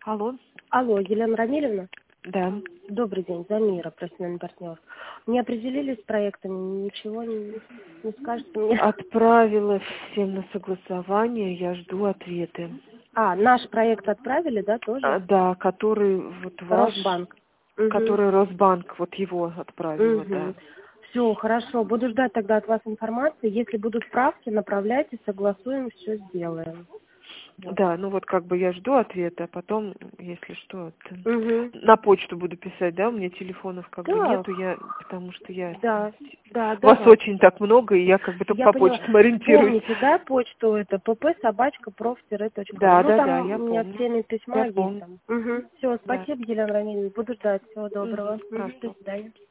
Алло, Алло, Елена Рамилевна? да. Добрый день, Замира, профессиональный партнер. Не определились с проектами, ничего не скажете мне? Отправила всем на согласование, я жду ответы. А, наш проект отправили, да, тоже? Да, который вот ваш, Росбанк. Угу. который Росбанк, вот его отправила, да. Угу. Все, хорошо. Буду ждать тогда от вас информации. Если будут правки, направляйте, согласуем, все сделаем. Да, ну вот как бы я жду ответа, а потом, если что, Угу. на почту буду писать, да, у меня телефонов как бы Так, нету, потому что да, да, вас давай. очень так много, и я как бы только Я по поняла. почтам ориентируюсь. Помните, да, почту это pp@prof-ru. Да, Ну, да, там да, я у меня в помню. теме Я письма есть помню, там. Угу. Все, да. спасибо, Елена Рамилевна. Буду ждать. Всего доброго. До Хорошо. свидания.